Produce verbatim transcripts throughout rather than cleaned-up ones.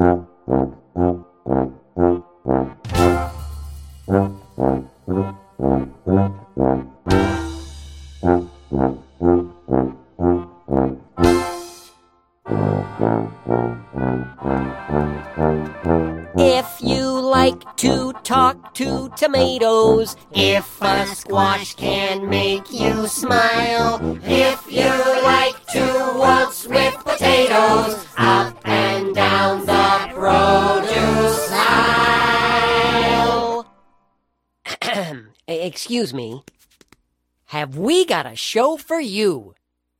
If you like to talk to tomatoes, if a squash can make you smile, if you like to waltz with potatoes, up and down the produce aisle. Excuse me. Have we got a show for you?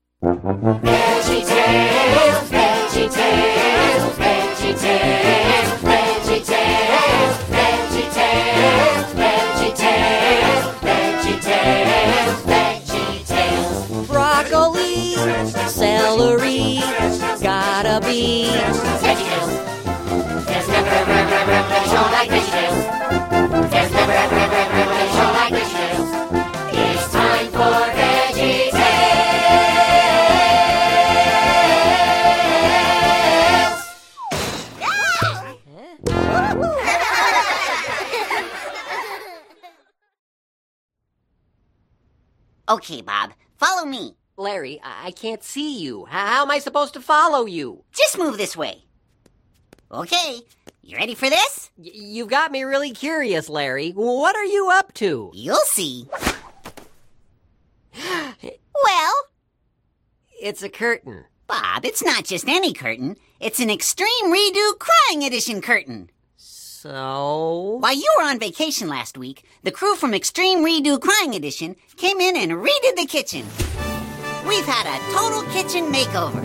VeggieTales, VeggieTales, VeggieTales, VeggieTales, VeggieTales, VeggieTales, VeggieTales, VeggieTales. Broccoli, celery, gotta be VeggieTales. There's never a show like VeggieTales. There's never a show like VeggieTales. It's time for VeggieTales. Okay, Bob, follow me. Larry, I can't see you. How am I supposed to follow you? Just move this way. Okay, you ready for this? Y- you've got me really curious, Larry. What are you up to? You'll see. Well, It's a curtain. Bob, it's not just any curtain. It's an Extreme Redo Crying Edition curtain. So? While you were on vacation last week, the crew from Extreme Redo Crying Edition came in and redid the kitchen. We've had a total kitchen makeover.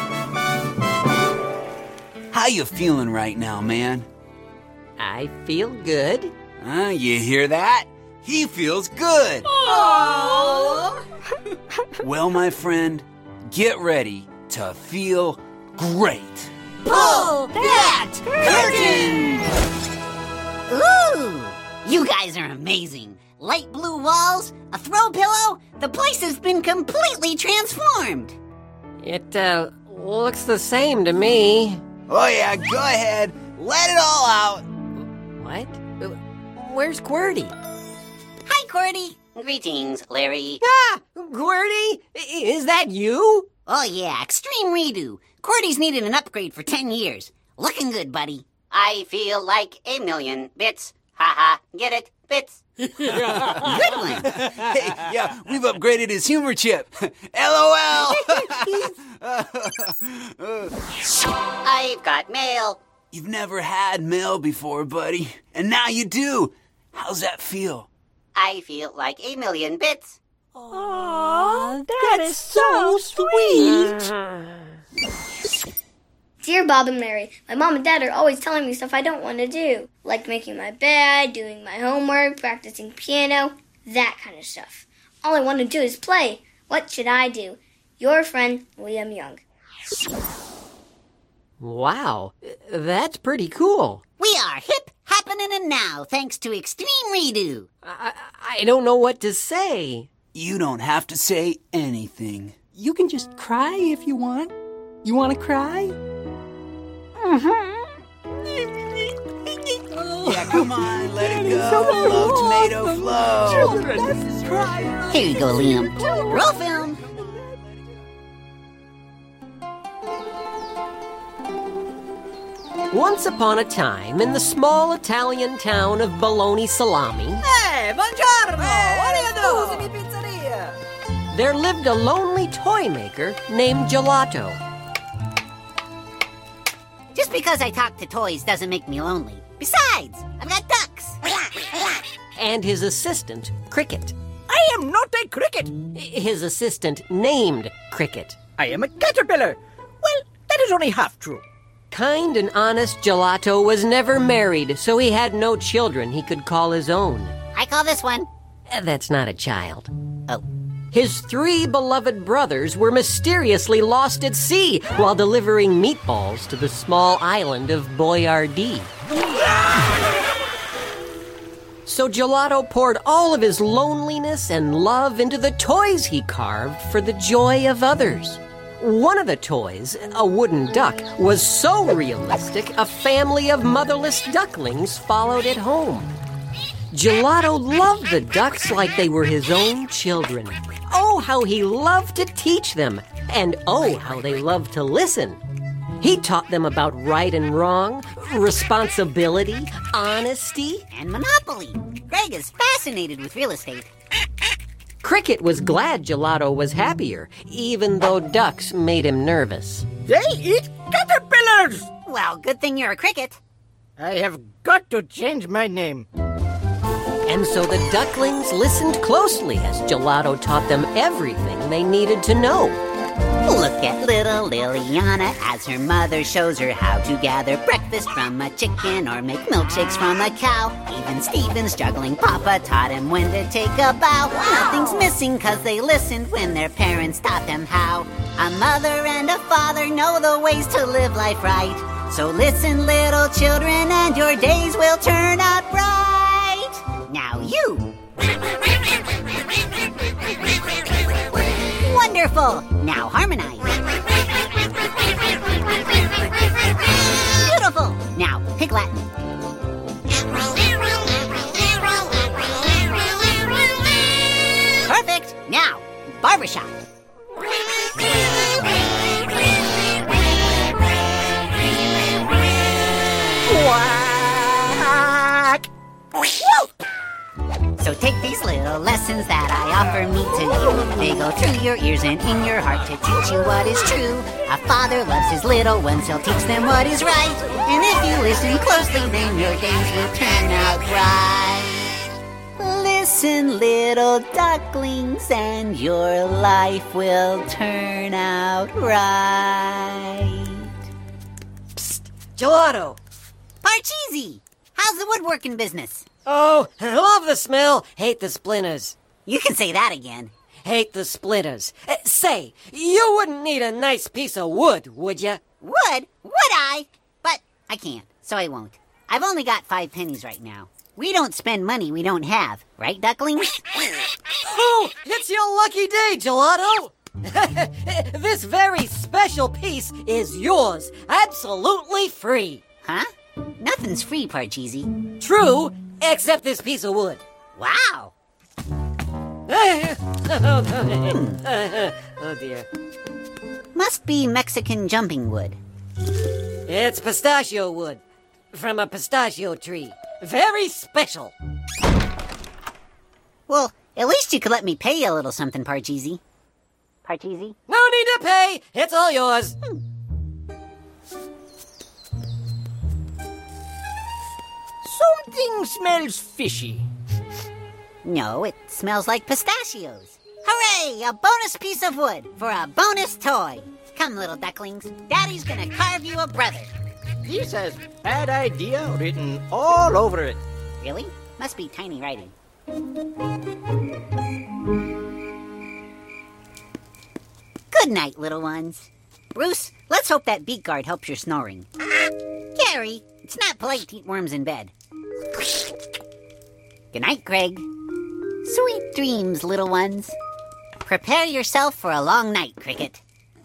How you feeling right now, man? I feel good. Huh, you hear that? He feels good. Aww. Well, my friend, get ready to feel great. Pull that curtain! Ooh, you guys are amazing. Light blue walls, a throw pillow, the place has been completely transformed. It, uh, looks the same to me. Oh yeah, go ahead. Let it all out. What? Where's QWERTY? Hi, QWERTY. Greetings, Larry. Ah! QWERTY? Is that you? Oh yeah, Extreme Redo. QWERTY's needed an upgrade for ten years. Looking good, buddy. I feel like a million bits. Ha ha, get it? Bits. Good one. Hey, yeah, we've upgraded his humor chip. LOL. I've got mail. You've never had mail before, buddy. And now you do. How's that feel? I feel like a million bits. Aww, that is so sweet. Dear Bob and Larry, my mom and dad are always telling me stuff I don't want to do, like making my bed, doing my homework, practicing piano, that kind of stuff. All I want to do is play. What should I do? Your friend, Liam Young. Wow, that's pretty cool. We are hip, happening, and now, thanks to Extreme Redo. I, I don't know what to say. You don't have to say anything. You can just cry if you want. You want to cry? Yeah, come on, let it go. Flow, tomato, flow. Children, cry. Here you go, Liam. Roll film. Once upon a time, in the small Italian town of Bologna Salami, Hey, buongiorno! What are you doing in the pizzeria? there lived a lonely toy maker named Gelato. Just because I talk to toys doesn't make me lonely. Besides, I've got ducks. And his assistant, Cricket. I am not a cricket. His assistant named Cricket. I am a caterpillar. Well, that is only half true. Kind and honest Gelato was never married, so he had no children he could call his own. I call this one. Uh, That's not a child. Oh. His three beloved brothers were mysteriously lost at sea while delivering meatballs to the small island of Boyardee. So Gelato poured all of his loneliness and love into the toys he carved for the joy of others. One of the toys, a wooden duck, was so realistic a family of motherless ducklings followed it home. Gelato loved the ducks like they were his own children. Oh, how he loved to teach them, and oh, how they loved to listen. He taught them about right and wrong, responsibility, honesty, And Monopoly. Greg is fascinated with real estate. Cricket was glad Gelato was happier, even though ducks made him nervous. They eat caterpillars! Well, good thing you're a cricket. I have got to change my name. And so the ducklings listened closely as Gelato taught them everything they needed to know. Look at little Liliana as her mother shows her how to gather breakfast from a chicken or make milkshakes from a cow. Even Steven's juggling Papa taught him when to take a bow. Nothing's missing cause they listened when their parents taught them how. A mother and a father know the ways to live life right. So listen, little children, and your days will turn out bright. Now you. Wonderful! Now harmonize. Beautiful! Now pick Latin. Perfect! Now, barbershop. Quack! So take these little lessons that I offer me to you. They go through your ears and in your heart to teach you what is true. A father loves his little ones, he'll teach them what is right. And if you listen closely, then your days will turn out right. Listen, little ducklings, and your life will turn out right. Psst, Gelato! Parcheesi! How's the woodworking business? Oh, I love the smell, hate the splinters. You can say that again. Hate the splinters. Uh, say, you wouldn't need a nice piece of wood, would you? Would? Would I? But I can't, so I won't. I've only got five pennies right now. We don't spend money we don't have, right, ducklings? Oh, it's your lucky day, Gelato! This very special piece is yours, absolutely free. Huh? Nothing's free, Parcheesi. True, except this piece of wood. Wow! Oh, dear. Must be Mexican jumping wood. It's pistachio wood from a pistachio tree. Very special. Well, at least you could let me pay you a little something, Parcheesi. Parcheesi? No need to pay. It's all yours. Something smells fishy. No, it smells like pistachios. Hooray! A bonus piece of wood for a bonus toy. Come, little ducklings. Daddy's gonna carve you a brother. This has bad idea written all over it. Really? Must be tiny writing. Good night, little ones. Bruce, let's hope that beak guard helps your snoring. Gary, it's not polite to eat worms in bed. Good night, Greg. Sweet dreams, little ones. Prepare yourself for a long night, Cricket.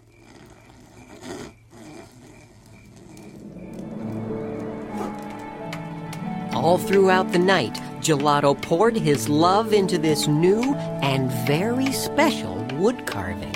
All throughout the night, Gelato poured his love into this new and very special wood carving.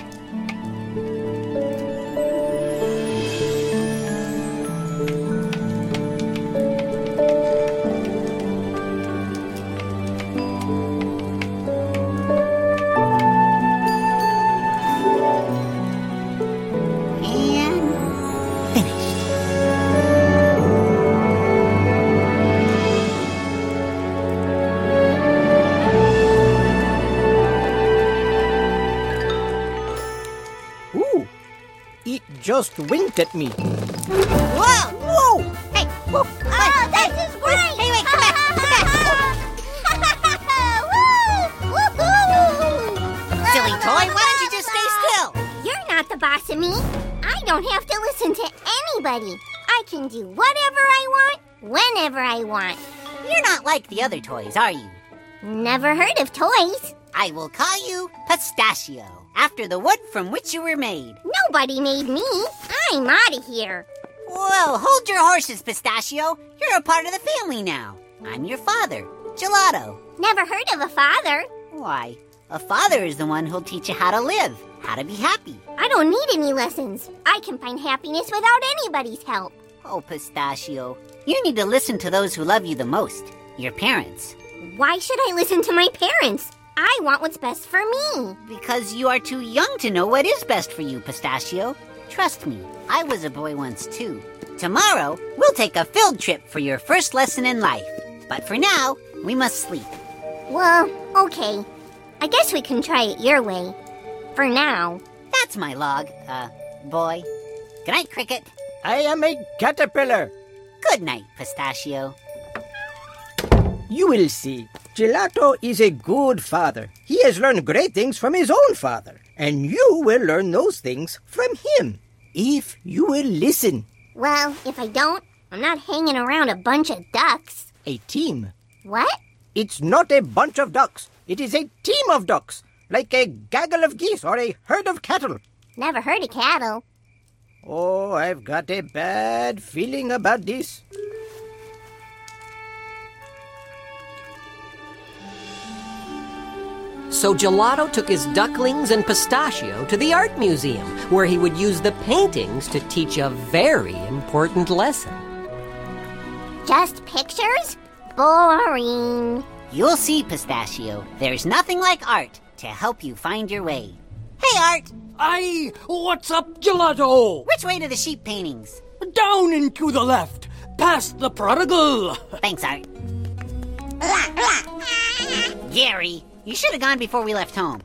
Just winked at me. Whoa! Whoa! Hey! Whoa! Oh, this is great! Hey, wait, come back! Come back! Silly toy, why don't you just stay still? You're not the boss of me. I don't have to listen to anybody. I can do whatever I want, whenever I want. You're not like the other toys, are you? Never heard of toys. I will call you Pistachio. after the wood from which you were made. Nobody made me. I'm out of here. Well, hold your horses, Pistachio. You're a part of the family now. I'm your father, Gelato. Never heard of a father. Why, a father is the one who'll teach you how to live, how to be happy. I don't need any lessons. I can find happiness without anybody's help. Oh, Pistachio, you need to listen to those who love you the most, your parents. Why should I listen to my parents? I want what's best for me. Because you are too young to know what is best for you, Pistachio. Trust me, I was a boy once too. Tomorrow, we'll take a field trip for your first lesson in life. But for now, we must sleep. Well, okay. I guess we can try it your way. For now. That's my log, uh, boy. Good night, Cricket. I am a caterpillar. Good night, Pistachio. You will see. Gelato is a good father. He has learned great things from his own father. And you will learn those things from him, if you will listen. Well, if I don't, I'm not hanging around a bunch of ducks. A team. What? It's not a bunch of ducks. It is a team of ducks, like a gaggle of geese or a herd of cattle. Never heard of cattle. Oh, I've got a bad feeling about this. So Gelato took his ducklings and Pistachio to the art museum, where he would use the paintings to teach a very important lesson. Just pictures? Boring. You'll see, Pistachio. There's nothing like art to help you find your way. Hey, Art! Aye, what's up, Gelato? Which way to the sheep paintings? Down and to the left, past the prodigal. Thanks, Art. Gary, you should have gone before we left home.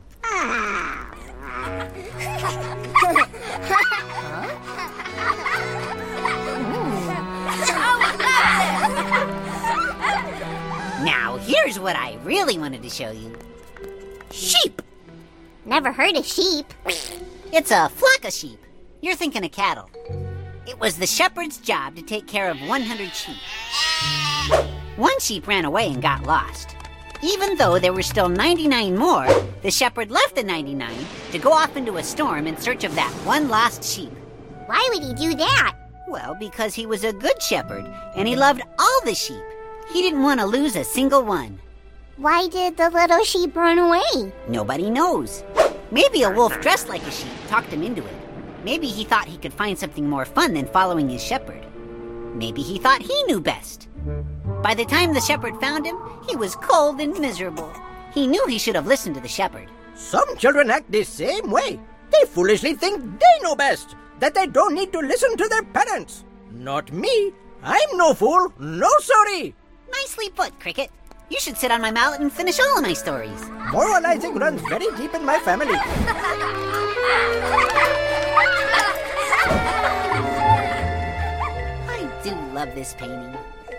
Now, here's what I really wanted to show you. Sheep! Never heard of sheep. It's a flock of sheep. You're thinking of cattle. It was the shepherd's job to take care of one hundred sheep. One sheep ran away and got lost. Even though there were still ninety-nine more, the shepherd left the ninety-nine to go off into a storm in search of that one lost sheep. Why would he do that? Well, because he was a good shepherd, and he loved all the sheep. He didn't want to lose a single one. Why did the little sheep run away? Nobody knows. Maybe a wolf dressed like a sheep talked him into it. Maybe he thought he could find something more fun than following his shepherd. Maybe he thought he knew best. By the time the shepherd found him, he was cold and miserable. He knew he should have listened to the shepherd. Some children act the same way. They foolishly think they know best, that they don't need to listen to their parents. Not me. I'm no fool. No sorry. Nicely put, Cricket. You should sit on my mallet and finish all of my stories. Moralizing runs very deep in my family. I do love this painting.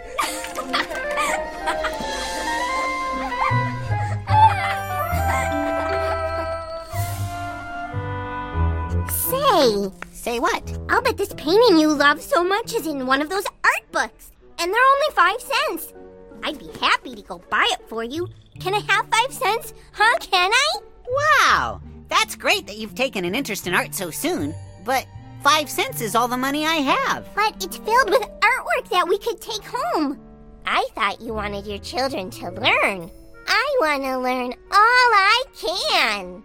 Say, Say what? I'll bet this painting you love so much is in one of those art books, and they're only five cents. I'd be happy to go buy it for you. Can I have five cents? Huh, can I? Wow! That's great that you've taken an interest in art so soon, but five cents is all the money I have. But it's filled with artwork that we could take home. I thought you wanted your children to learn. I want to learn all I can.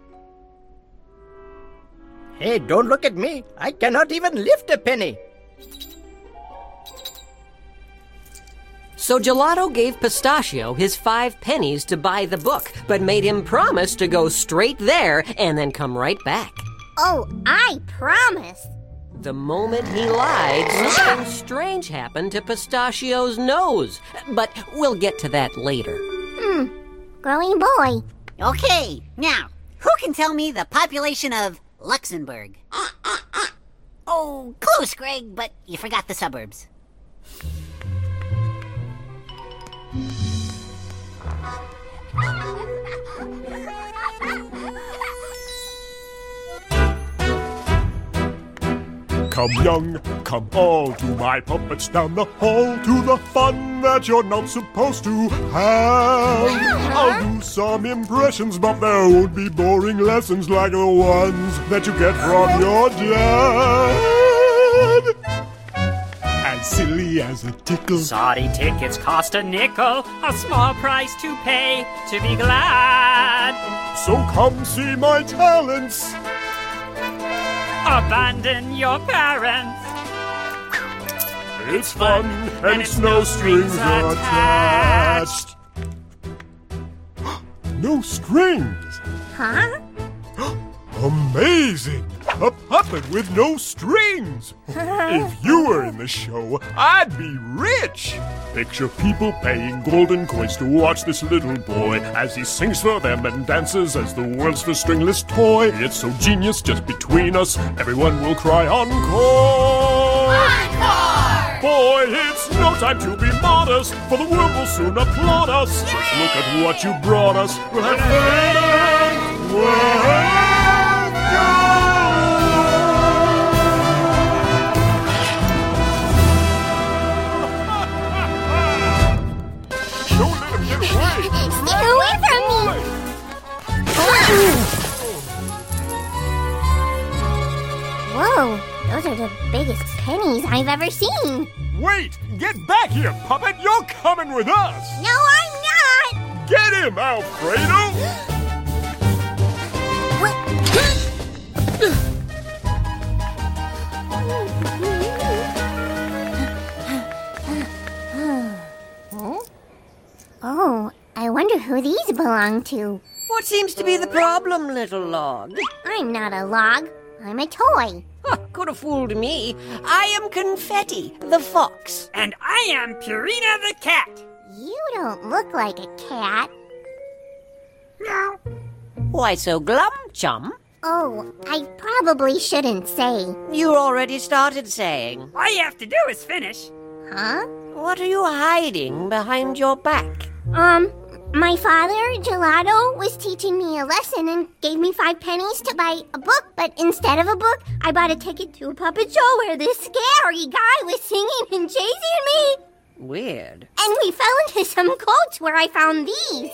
Hey, don't look at me. I cannot even lift a penny. So Gelato gave Pistachio his five pennies to buy the book, but made him promise to go straight there and then come right back. Oh, I promise. The moment he lied, something strange happened to Pistachio's nose. But we'll get to that later. Hmm, growing boy. Okay, now, who can tell me the population of Luxembourg? Oh, close, Greg, but you forgot the suburbs. Come young, come all to my puppets down the hall, to the fun that you're not supposed to have. I'll do some impressions, but there won't be boring lessons like the ones that you get from your dad. As silly as a tickle. Sorry, tickets cost a nickel, a small price to pay to be glad. So come see my talents. Abandon your parents. It's fun, and, and it's no strings attached. No strings? Huh? Amazing! A puppet with no strings! If you were in the show, I'd be rich! Picture people paying golden coins to watch this little boy as he sings for them and dances as the world's first stringless toy. It's so genius, just between us, everyone will cry encore! Encore! Boy, it's no time to be modest, for the world will soon applaud us. Just look at what you brought us. We'll have fun! Well, Stay away from me! Whoa, those are the biggest pennies I've ever seen. Wait! Get back here, puppet! You're coming with us! No, I'm not! Get him, Alfredo! Oh, I wonder who these belong to. What seems to be the problem, little log? I'm not a log. I'm a toy. Huh, could have fooled me. I am Confetti, the fox. And I am Purina the cat. You don't look like a cat. No. Why so glum, chum? Oh, I probably shouldn't say. You already started saying. All you have to do is finish. Huh? What are you hiding behind your back? Um, my father, Gelato, was teaching me a lesson and gave me five pennies to buy a book, but instead of a book, I bought a ticket to a puppet show where this scary guy was singing and chasing me. Weird. And we fell into some coats where I found these.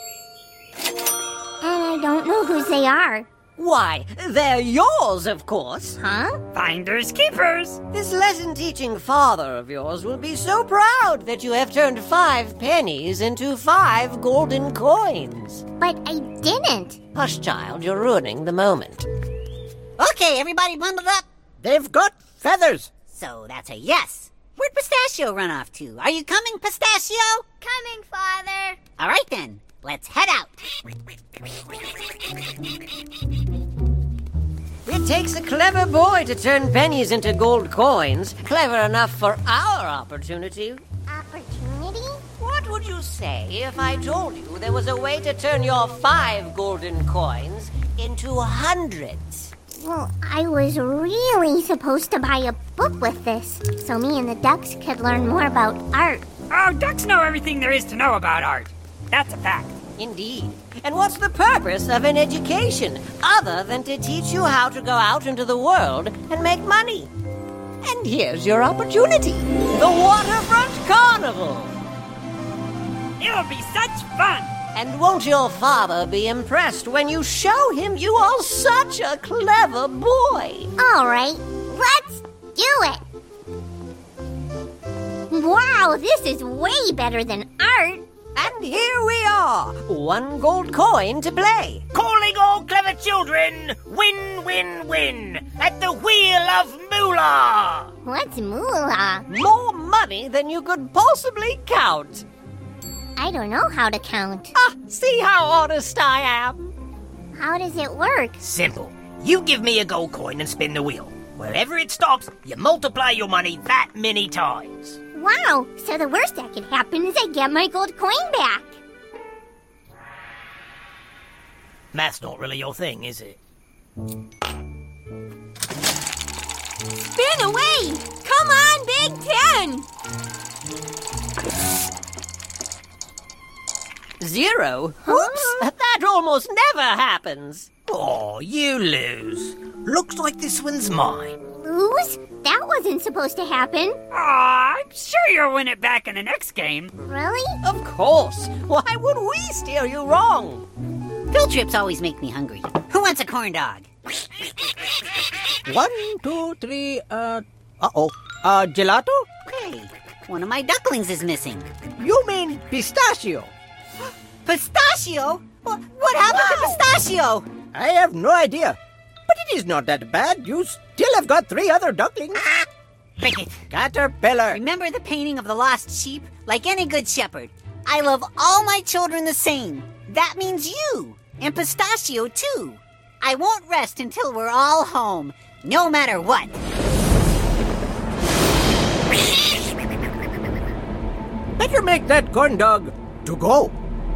And I don't know whose they are. Why, they're yours, of course. Huh? Finders keepers. This lesson-teaching father of yours will be so proud that you have turned five pennies into five golden coins. But I didn't. Hush, child, you're ruining the moment. Okay, everybody bundled up? They've got feathers. So that's a yes. Where'd Pistachio run off to? Are you coming, Pistachio? Coming, Father. All right, then. Let's head out. It takes a clever boy to turn pennies into gold coins. Clever enough for our opportunity. Opportunity? What would you say if I told you there was a way to turn your five golden coins into hundreds? Well, I was really supposed to buy a book with this, so me and the ducks could learn more about art. Oh, ducks know everything there is to know about art. That's a fact. Indeed. And what's the purpose of an education other than to teach you how to go out into the world and make money? And here's your opportunity. The Waterfront Carnival. It'll be such fun. And won't your father be impressed when you show him you are such a clever boy? All right, let's do it. Wow, this is way better than art. And here we are, one gold coin to play. Calling all clever children, win, win, win, at the Wheel of Moolah. What's moolah? More money than you could possibly count. I don't know how to count. Ah, see how honest I am? How does it work? Simple. You give me a gold coin and spin the wheel. Wherever it stops, you multiply your money that many times. Wow, so the worst that could happen is I get my gold coin back. Math's not really your thing, is it? Spin away! Come on, Big Ten! Zero? Oops, that almost never happens. Oh, you lose. Looks like this one's mine. lose? That wasn't supposed to happen. Aw, I'm sure you'll win it back in the next game. Really? Of course. Why would we steer you wrong? Field trips always make me hungry. Who wants a corn dog? One, two, three, uh... Uh-oh. Uh, gelato? Hey, one of my ducklings is missing. You mean pistachio? Pistachio? What, what happened to Pistachio? I have no idea. But it is not that bad. You still have got three other ducklings. Ah, Cricket. Caterpillar. Remember the painting of the lost sheep? Like any good shepherd, I love all my children the same. That means you. And Pistachio, too. I won't rest until we're all home, no matter what. Better make that corn dog to go.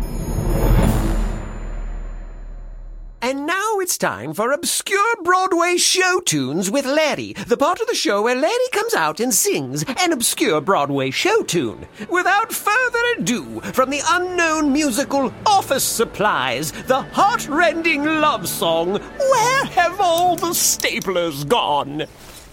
And now it's time for Obscure Broadway Show Tunes with Larry, the part of the show where Larry comes out and sings an obscure Broadway show tune. Without further ado, from the unknown musical Office Supplies, the heart-rending love song, Where Have All the Staplers Gone?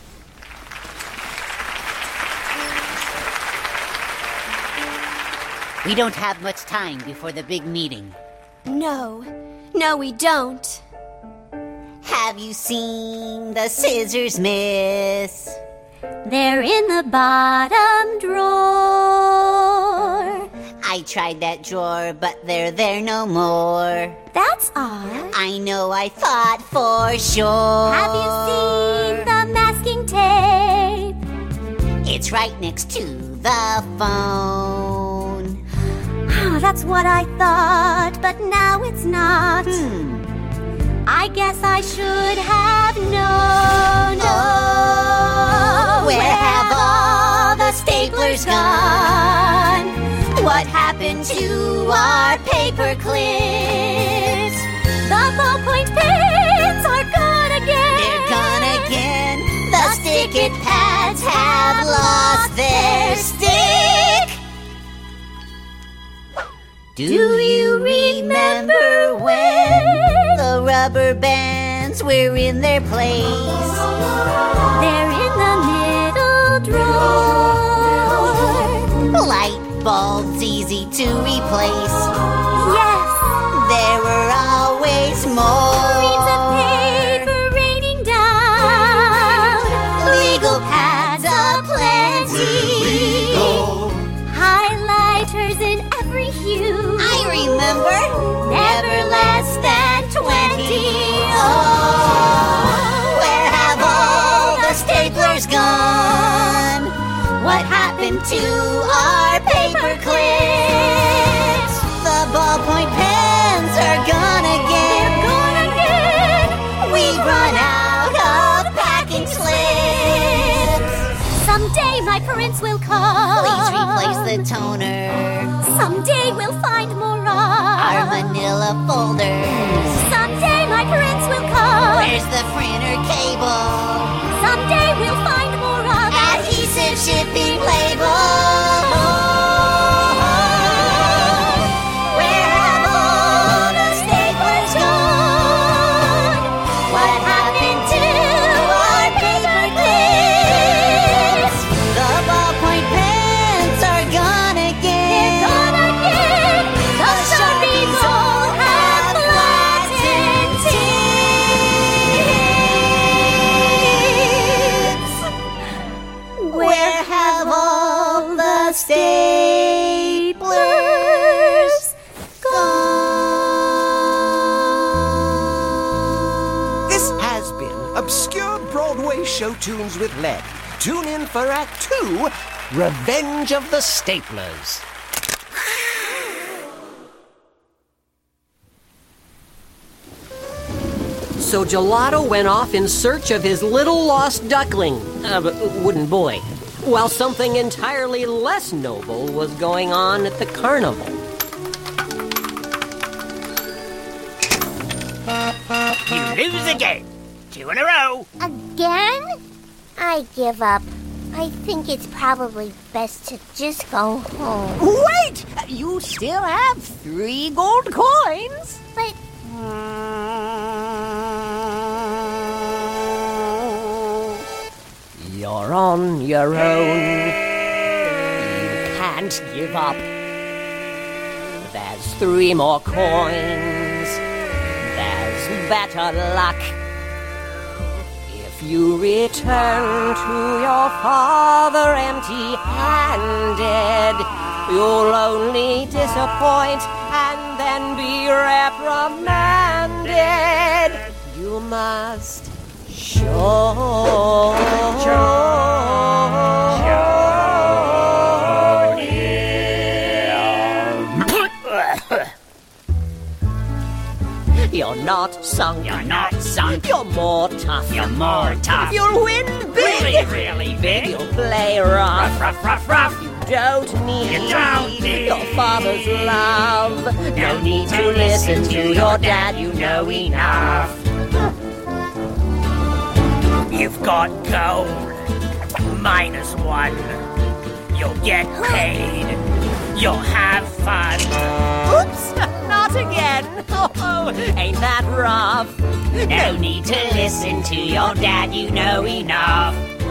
We don't have much time before the big meeting. No. No, we don't. Have you seen the scissors, miss? They're in the bottom drawer. I tried that drawer, but they're there no more. That's odd. I know, I thought for sure. Have you seen the masking tape? It's right next to the phone. Oh, that's what I thought, but now it's not. Hmm. I guess I should have known. Oh, where, where have all the staplers gone? What happened to our paper clips? The ballpoint pens are gone again. They're gone again. The stick-it pads have lost their stick. Do you remember when the rubber bands were in their place? They're in the middle drawer. Light bulbs easy to replace. Yes. There were always more. Reams of paper raining down. Legal pads aplenty. Legal. Highlighters in every hue. I remember. Never less than twenty. Oh, where have all the staplers gone? What happened to our paper clips? The ballpoint pens are gone again. They're gone again. We've run out of packing slips. Someday my prince will come. Please replace the toner. Someday we'll find more of our manila folders. Someday my prince will come. Where's the printer cable? Someday we'll find more of adhesive shipping labels. Where have all the staplers gone? What happened to our paper clips? The ballpoint pens are gone again. They're gone again. The Sharpies all have flattened tips. Where have all the staplers gone? This has been Obscure Broadway Show Tunes with Larry. Tune in for Act Two, Revenge of the Staplers. So Gelato went off in search of his little lost duckling, uh, wooden boy, while something entirely less noble was going on at the carnival. You lose again. Two in a row. Again? I give up. I think it's probably best to just go home. Wait! You still have three gold coins. But... You're on your own. You can't give up. There's three more coins. There's better luck. If you return to your father empty-handed, you'll only disappoint and then be reprimanded. You must show, You're not sunk. You're not sunk. You're more tough. You're more tough. You'll win big. Really, really big. You'll play rough. Rough, rough, rough, rough. You don't need, You don't need your father's love. No, No need to listen to your dad. You know enough. You've got gold. Minus one. You'll get paid. You'll have fun. Oops, not again. Oh, ain't that rough? No need to listen to your dad. You know enough.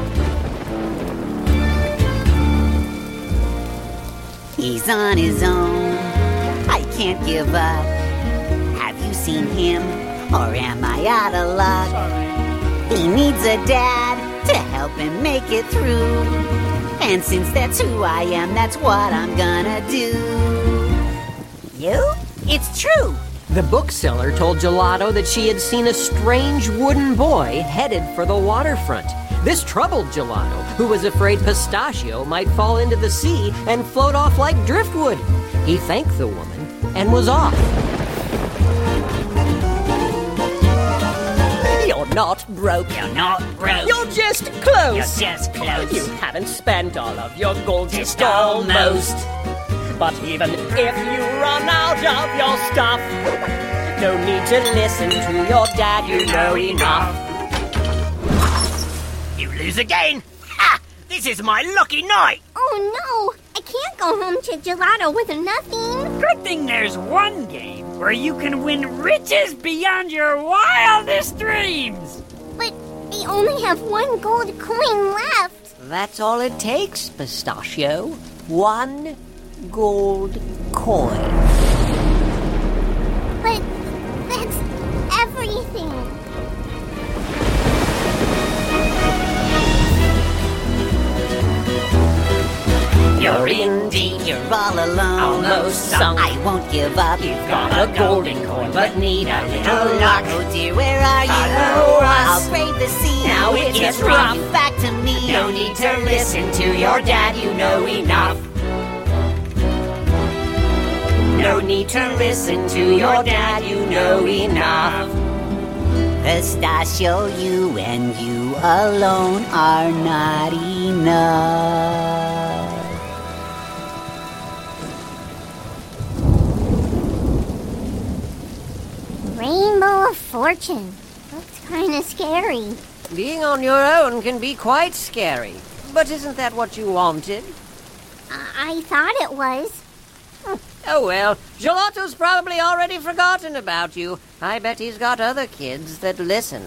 He's on his own. I can't give up. Have you seen him? Or am I out of luck? He needs a dad to help him make it through. And since that's who I am, that's what I'm gonna do. You? It's true. The bookseller told Gelato that she had seen a strange wooden boy headed for the waterfront. This troubled Gelato, who was afraid Pistachio might fall into the sea and float off like driftwood. He thanked the woman and was off. You're not broke. You're not broke. You're just close. You're just close. You haven't spent all of your gold, Just just almost. almost. But even if you run out of your stuff, no need to listen to your dad, you know enough. You lose again. Ha! This is my lucky night. Oh no! I can't go home to Gelato with nothing. Good thing there's one game where you can win riches beyond your wildest dreams. But I only have one gold coin left. That's all it takes, Pistachio. One gold coin. But that's everything. You're in deep. You're all alone. Almost sunk. I won't give up. You've got a golden coin, but need a little luck. Oh dear, where are you? Follow us. I'll brave the sea. Now it Just gets bring rough. you back to me. No need to listen to your dad. You know enough. No need to listen to your dad. You know enough. Pistachio, you and you alone are not enough. Rainbow of Fortune. Looks kind of scary. Being on your own can be quite scary. But isn't that what you wanted? I, I thought it was. Oh well, Gelato's probably already forgotten about you. I bet he's got other kids that listen.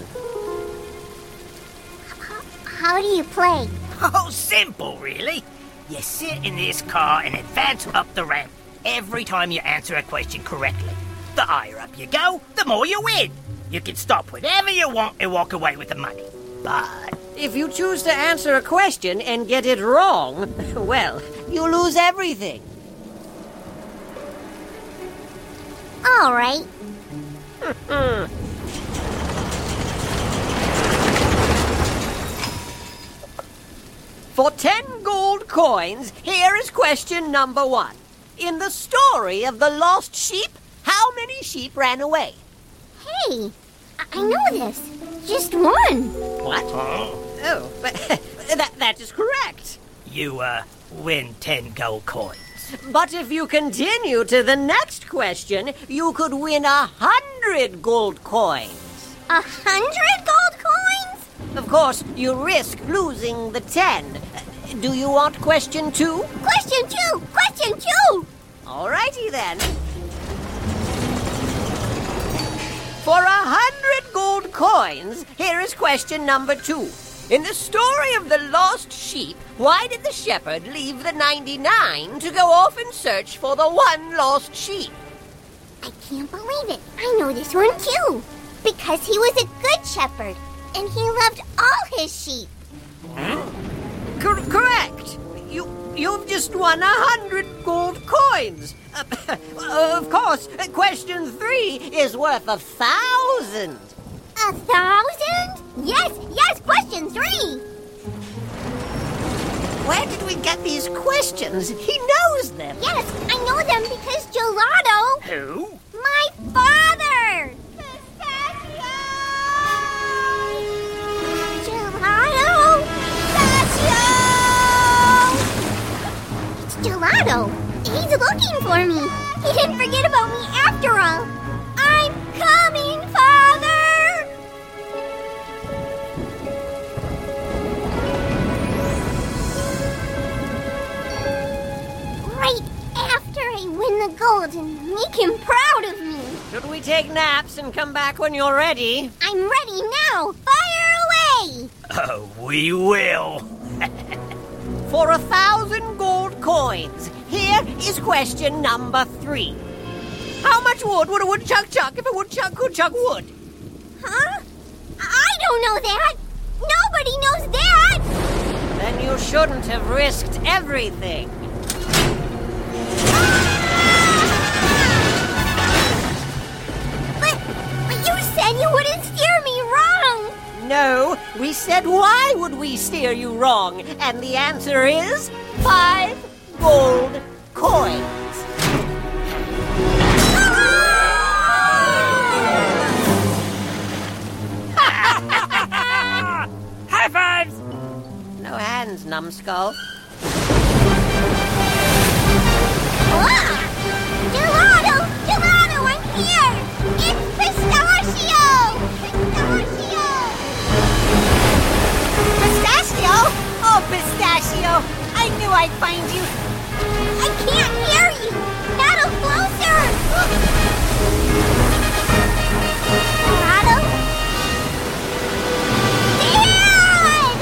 How do you play? Oh, simple, really. You sit in this car and advance up the ramp every time you answer a question correctly. The higher up you go, the more you win. You can stop whenever you want and walk away with the money. But if you choose to answer a question and get it wrong, well, you lose everything. All right. For ten gold coins, here is question number one. In the story of the lost sheep, how many sheep ran away? Hey, I, I know this. Just one. What? Oh, but that, that is correct. you, uh, win ten gold coins. But if you continue to the next question, you could win a hundred gold coins. A hundred gold coins? Of course, you risk losing the ten. Do you want question two? Question two! Question two! Alrighty then. For a hundred gold coins, here is question number two. In the story of the lost sheep, why did the shepherd leave the ninety-nine to go off and search for the one lost sheep? I can't believe it. I know this one too. Because he was a good shepherd, and he loved all his sheep. Cor- correct. You, you've just won a hundred gold coins. Uh, of course, question three is worth a thousand. A thousand? Yes, yes, question three. Where did we get these questions? He knows them. Yes, I know them because Gelato... Who? My father! Gelato! Pistachio! It's Gelato. He's looking for me. He didn't forget about me after all. I'm coming, Father! Right after I win the gold and make him proud of me. Should we take naps and come back when you're ready? I'm ready now. Fire away! Oh, we will. For a thousand gold coins, here is question number three. How much wood would a woodchuck chuck if a woodchuck could chuck wood? Huh? I don't know that. Nobody knows that. Then you shouldn't have risked everything. But, but you said you wouldn't steer me wrong. No, we said why would we steer you wrong? And the answer is five gold coins. High fives! No hands, numbskull. Ah! Gelato! Gelato, I'm here! It's Pistachio! Pistachio! Pistachio? Oh, Pistachio! I knew I'd find you. I can't hear you! Not a closer! Gelato? Dad!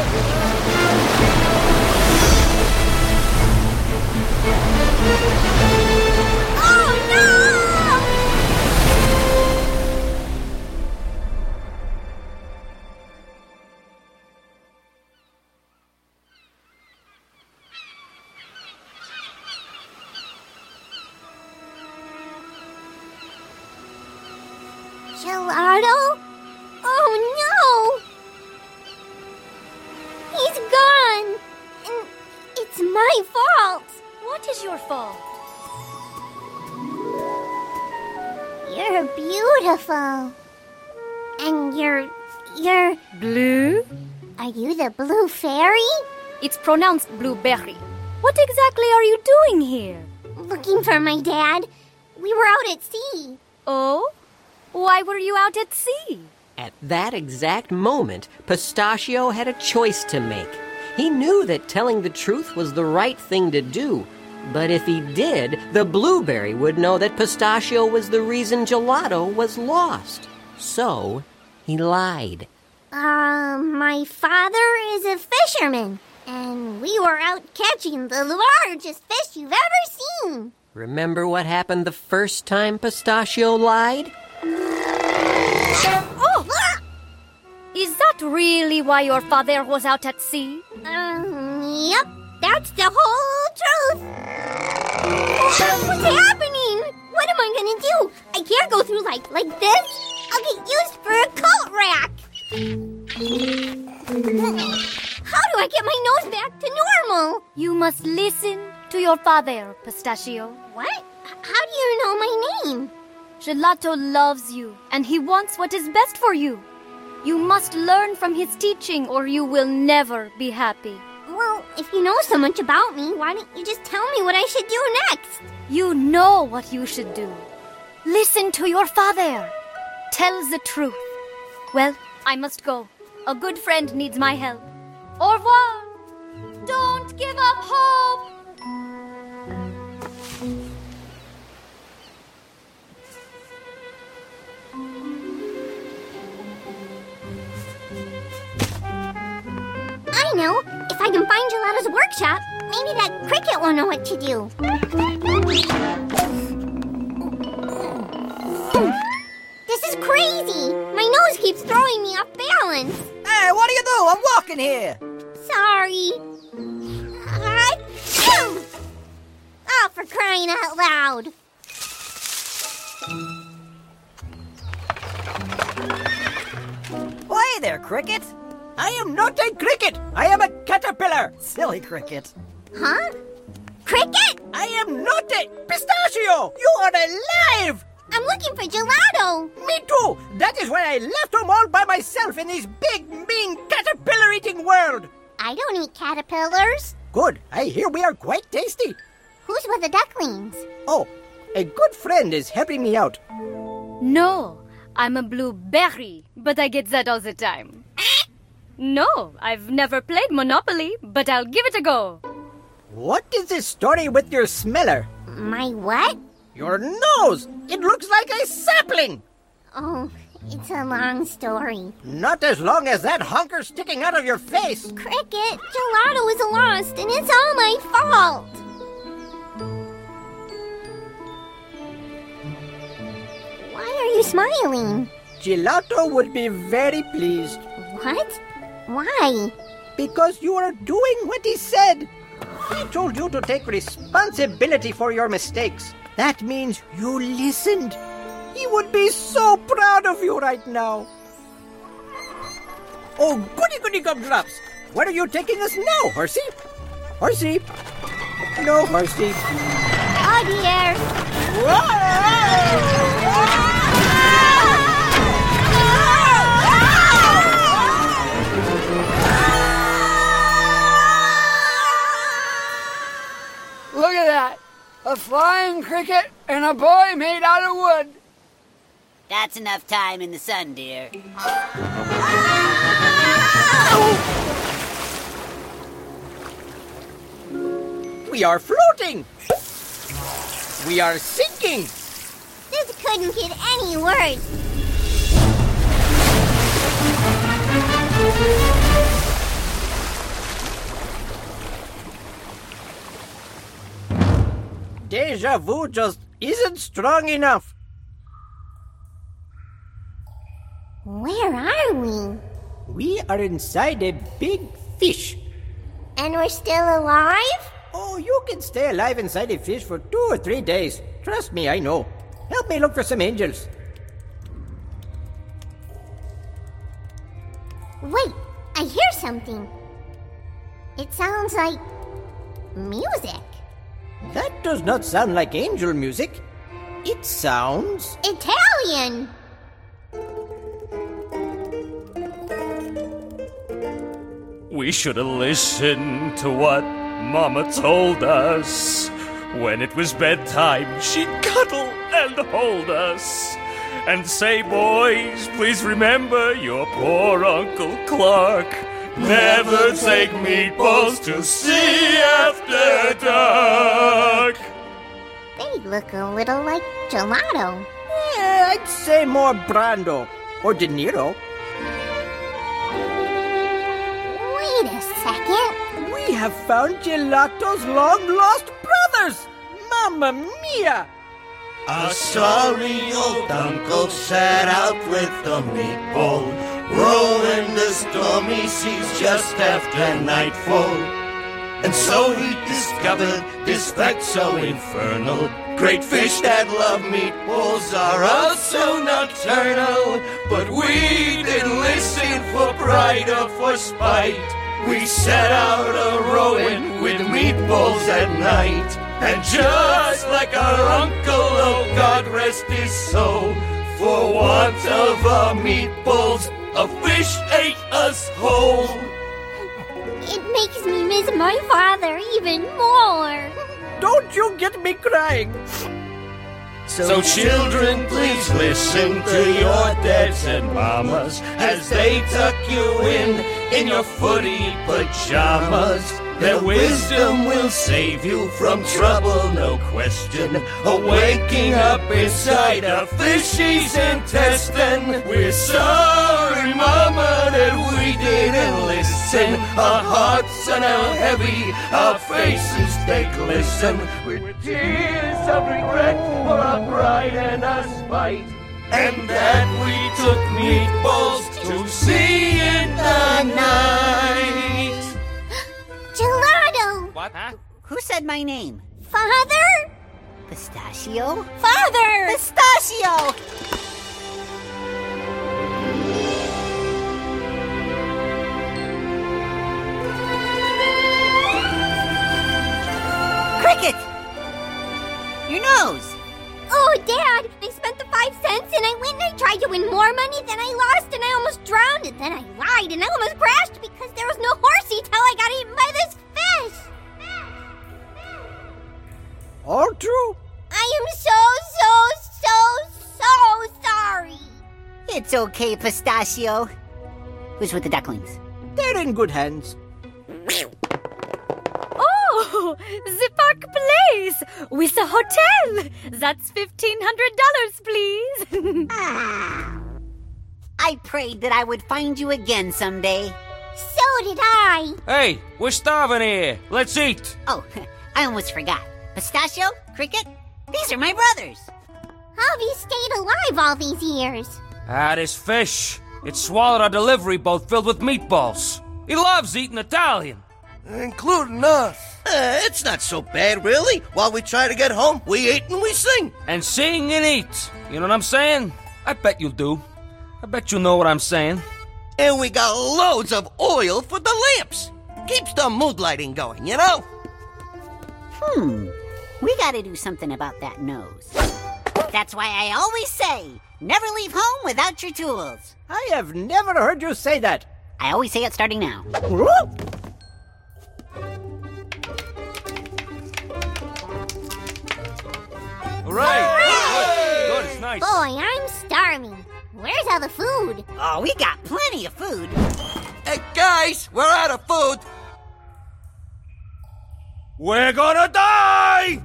Oh no! Gelato? Oh no! He's gone! And it's my fault! What is your fault? You're beautiful. And you're... you're... Blue? Are you the blue fairy? It's pronounced blueberry. What exactly are you doing here? Looking for my dad. We were out at sea. Oh? Why were you out at sea? At that exact moment, Pistachio had a choice to make. He knew that telling the truth was the right thing to do. But if he did, the blueberry would know that Pistachio was the reason Gelato was lost. So, he lied. Uh, my father is a fisherman, and we were out catching the largest fish you've ever seen. Remember what happened the first time Pistachio lied? Oh! Is that really why your father was out at sea? Um, yep, that's the whole truth. What's happening? What am I gonna do? I can't go through life like this. I'll get used for a coat rack. How do I get my nose back to normal? You must listen to your father, Pistachio. What? H- How do you know my name? Gelato loves you, and he wants what is best for you. You must learn from his teaching, or you will never be happy. Well, if you know so much about me, why don't you just tell me what I should do next? You know what you should do. Listen to your father. Tell the truth. Well, I must go. A good friend needs my help. Au revoir. Don't give up hope. Gelatto's workshop, maybe that cricket will know what to do. This is crazy! My nose keeps throwing me off balance. Hey, what do you do? I'm walking here. Sorry. I... Oh, for crying out loud. Oh, hey there, Cricket. I am not a cricket. I am a caterpillar. Silly Cricket. Huh? Cricket? I am not a... Pistachio! You are alive! I'm looking for Gelato. Me too. That is why I left them all by myself in this big, mean, caterpillar-eating world. I don't eat caterpillars. Good. I hear we are quite tasty. Who's with the ducklings? Oh, a good friend is helping me out. No, I'm a blueberry, but I get that all the time. No, I've never played Monopoly, but I'll give it a go. What is this story with your smeller? My what? Your nose! It looks like a sapling! Oh, it's a long story. Not as long as that honker sticking out of your face. Cricket, Gelato is lost, and it's all my fault. Why are you smiling? Gelato would be very pleased. What? Why? Because you are doing what he said. He told you to take responsibility for your mistakes. That means you listened. He would be so proud of you right now. Oh, goody goody gumdrops. Where are you taking us now, Horsey? Horsey? No, Horsey. Oh, dear. Look at that. A flying cricket and a boy made out of wood. That's enough time in the sun, dear. We are floating. We are sinking. This couldn't get any worse. Deja vu just isn't strong enough. Where are we? We are inside a big fish. And we're still alive? Oh, you can stay alive inside a fish for two or three days. Trust me, I know. Help me look for some angels. Wait, I hear something. It sounds like music. That does not sound like angel music. It sounds... Italian! We should have listened to what Mama told us. When it was bedtime, she'd cuddle and hold us. And say, boys, please remember your poor Uncle Clark. Never take meatballs to sea after dark. They look a little like Gelato. Yeah, I'd say more Brando. Or De Niro. Wait a second. We have found Gelato's long-lost brothers! Mamma mia! A sorry old uncle set out with a meatball, rowing the stormy seas just after nightfall. And so he discovered this fact so infernal: great fish that love meatballs are also nocturnal. But we didn't listen for pride or for spite. We set out a-rowing with meatballs at night. And just like our uncle, oh God rest his soul, for want of our meatballs, a fish ate us whole. It makes me miss my father even more. Don't you get me crying. So children, please listen to your dads and mamas as they tuck you in, in your footy pajamas. Their wisdom will save you from trouble, no question. A waking up inside a fishy's intestine. We're sorry, Mama, that we didn't listen. Our hearts are now heavy, our faces they glisten with tears of regret for our pride and our spite. And that we took meatballs to see in the night. Gelato! What? Huh? Who said my name? Father? Pistachio? Father! Pistachio! Cricket! Your nose! Oh, Dad! I spent the five cents and I went and I tried to win more money, then I lost and I almost drowned, and then I lied and I almost crashed because there was no horsey till I got eaten by this fish! All true? I am so, so, so, so sorry! It's okay, Pistachio. Who's with the ducklings? They're in good hands. Oh, the Park Place with a hotel. That's fifteen hundred dollars, please. Ah. I prayed that I would find you again someday. So did I. Hey, we're starving here. Let's eat. Oh, I almost forgot. Pistachio, Cricket, these are my brothers. How have you stayed alive all these years? Ah, this fish. It swallowed our delivery boat filled with meatballs. He loves eating Italian. Including us. Uh, it's not so bad, really. While we try to get home, we eat and we sing. And sing and eat. You know what I'm saying? I bet you do. I bet you know what I'm saying. And we got loads of oil for the lamps. Keeps the mood lighting going, you know? Hmm. We gotta do something about that nose. That's why I always say, never leave home without your tools. I have never heard you say that. I always say it starting now. Hooray! Good, good, it's nice. Boy, I'm starving. Where's all the food? Oh, we got plenty of food. Hey, guys, we're out of food. We're gonna die!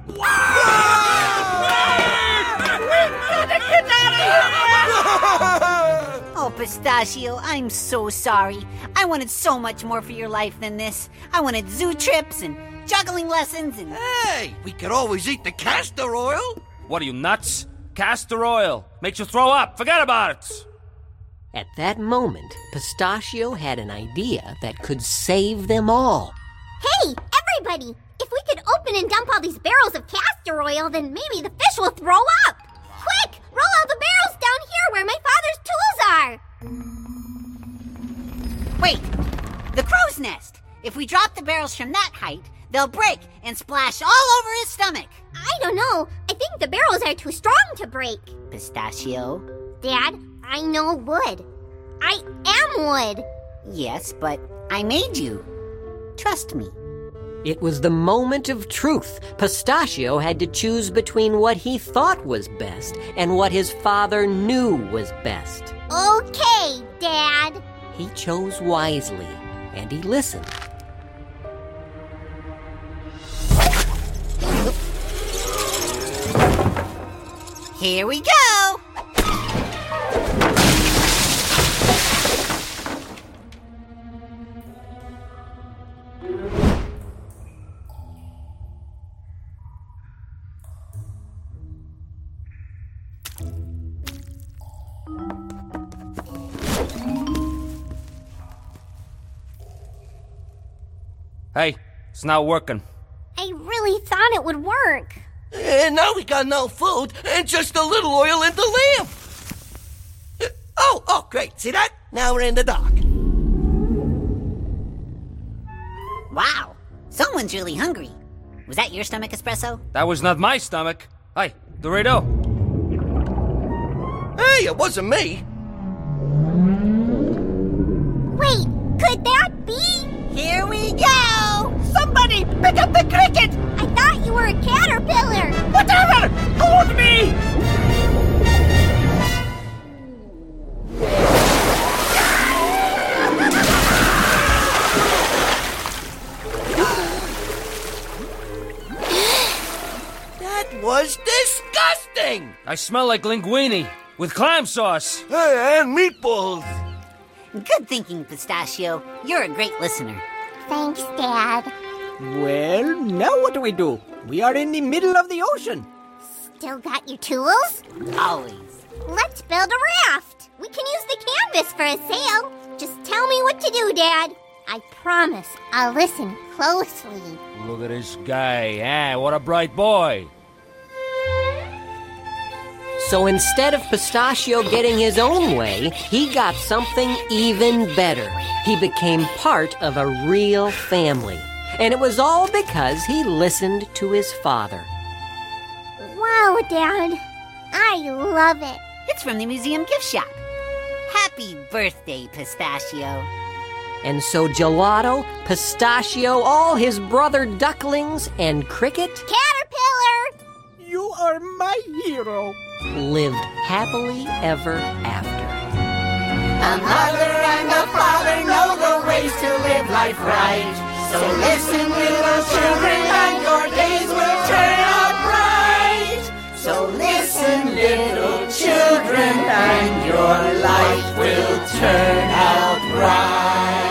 Oh, Pistachio, I'm so sorry. I wanted so much more for your life than this. I wanted zoo trips and juggling lessons and... Hey, we could always eat the castor oil. What are you, nuts? Castor oil. Makes you throw up. Forget about it. At that moment, Pistachio had an idea that could save them all. Hey, everybody! If we could open and dump all these barrels of castor oil, then maybe the fish will throw up! Quick! Roll all the barrels down here where my father's tools are! Wait! The crow's nest! If we drop the barrels from that height, they'll break and splash all over his stomach. I don't know. I think the barrels are too strong to break. Pistachio? Dad, I know wood. I am wood. Yes, but I made you. Trust me. It was the moment of truth. Pistachio had to choose between what he thought was best and what his father knew was best. Okay, Dad. He chose wisely, and he listened. Here we go! Hey, it's not working. I really thought it would work. And now we got no food and just a little oil in the lamp. Oh, oh, great. See that? Now we're in the dark. Wow, someone's really hungry. Was that your stomach, Espresso? That was not my stomach. Hey, Dorito. Hey, it wasn't me. Wait, could that be? Here we go! Somebody pick up the cricket! I thought you were a caterpillar. Whatever! Hold me! That was disgusting! I smell like linguine with clam sauce. Hey, and meatballs. Good thinking, Pistachio. You're a great listener. Thanks, Dad. Well, now what do we do? We are in the middle of the ocean. Still got your tools? Always. Let's build a raft. We can use the canvas for a sail. Just tell me what to do, Dad. I promise I'll listen closely. Look at this guy, eh? What a bright boy. So instead of Pistachio getting his own way, he got something even better. He became part of a real family. And it was all because he listened to his father. Wow, Dad. I love it. It's from the museum gift shop. Happy birthday, Pistachio. And so Gelato, Pistachio, all his brother ducklings, and Cricket Caterpillar! You are my hero. lived happily ever after. A mother and a father know the ways to live life right. So listen, little children, and your days will turn out bright. So listen, little children, and your life will turn out bright.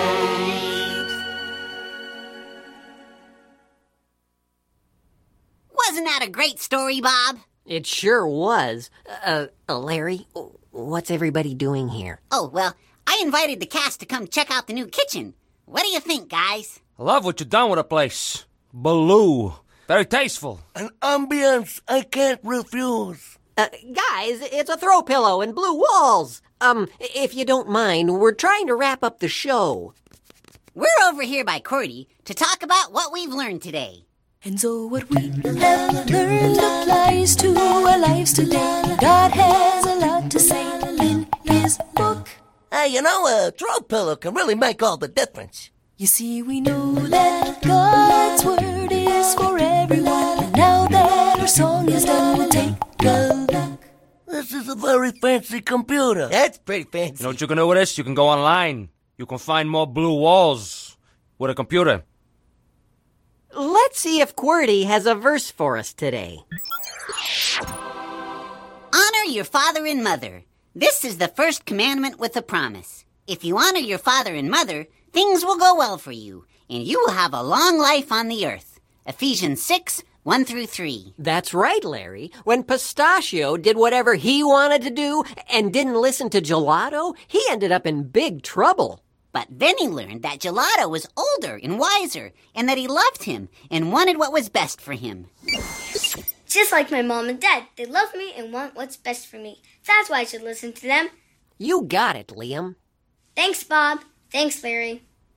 Wasn't that a great story, Bob? It sure was. Uh, uh, Larry, what's everybody doing here? Oh, well, I invited the cast to come check out the new kitchen. What do you think, guys? I love what you've done with the place. Baloo. Very tasteful. An ambience I can't refuse. Uh, guys, it's a throw pillow and blue walls. Um, if you don't mind, we're trying to wrap up the show. We're over here by Cordy to talk about what we've learned today. And so what we have learned applies to our lives today. God has a lot to say in his book. Hey, you know, a throw pillow can really make all the difference. You see, we know that God's word is for everyone. And now that our song is done, we'll take a look. This is a very fancy computer. That's pretty fancy. You know what you can do with this? You can go online. You can find more blue walls with a computer. Let's see if QWERTY has a verse for us today. Honor your father and mother. This is the first commandment with a promise. If you honor your father and mother, things will go well for you, and you will have a long life on the earth. Ephesians six, one through three. That's right, Larry. When Pistachio did whatever he wanted to do and didn't listen to Gelato, he ended up in big trouble. But then he learned that Gelato was older and wiser, and that he loved him and wanted what was best for him. Just like my mom and dad, they love me and want what's best for me. That's why I should listen to them. You got it, Liam. Thanks, Bob. Thanks, Larry.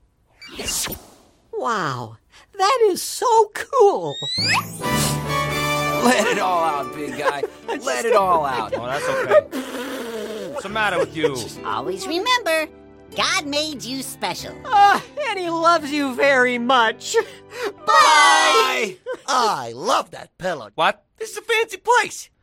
Wow, that is so cool. Let it all out, big guy. Let it all out. Oh, that's okay. What's the matter with you? Always remember, God made you special. Uh, and he loves you very much. Bye! I love that pillow. What? This is a fancy place.